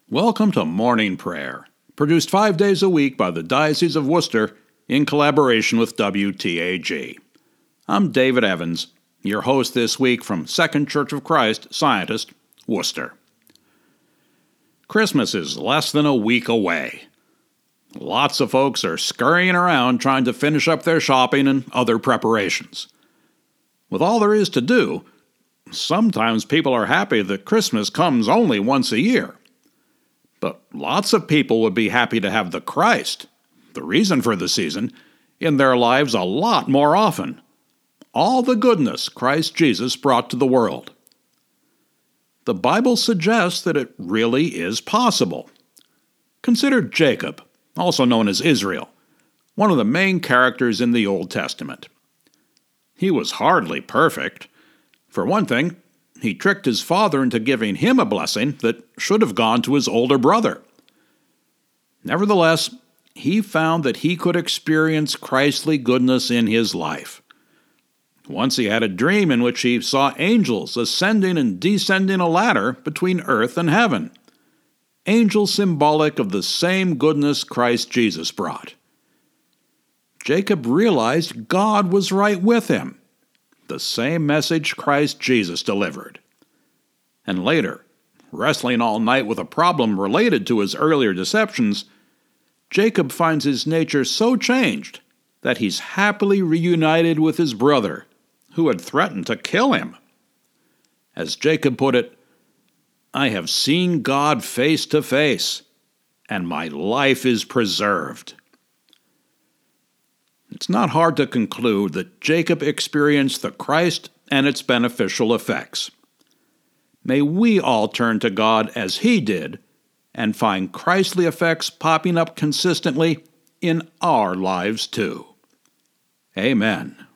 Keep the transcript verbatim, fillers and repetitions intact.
Welcome to Morning Prayer, produced five days a week by the Diocese of Worcester in collaboration with W T A G. I'm David Evans, your host this week from Second Church of Christ, Scientist, Worcester. Christmas is less than a week away. Lots of folks are scurrying around trying to finish up their shopping and other preparations. With all there is to do, sometimes people are happy that Christmas comes only once a year. But lots of people would be happy to have the Christ, the reason for the season, in their lives a lot more often. All the goodness Christ Jesus brought to the world. The Bible suggests that it really is possible. Consider Jacob, also known as Israel, one of the main characters in the Old Testament. He was hardly perfect. For one thing, he tricked his father into giving him a blessing that should have gone to his older brother. Nevertheless, he found that he could experience Christly goodness in his life. Once he had a dream in which he saw angels ascending and descending a ladder between earth and heaven. Angels symbolic of the same goodness Christ Jesus brought. Jacob realized God was right with him. The same message Christ Jesus delivered. And later, wrestling all night with a problem related to his earlier deceptions, Jacob finds his nature so changed that he's happily reunited with his brother, who had threatened to kill him. As Jacob put it, "I have seen God face to face, and my life is preserved." It's not hard to conclude that Jacob experienced the Christ and its beneficial effects. May we all turn to God as he did and find Christly effects popping up consistently in our lives too. Amen.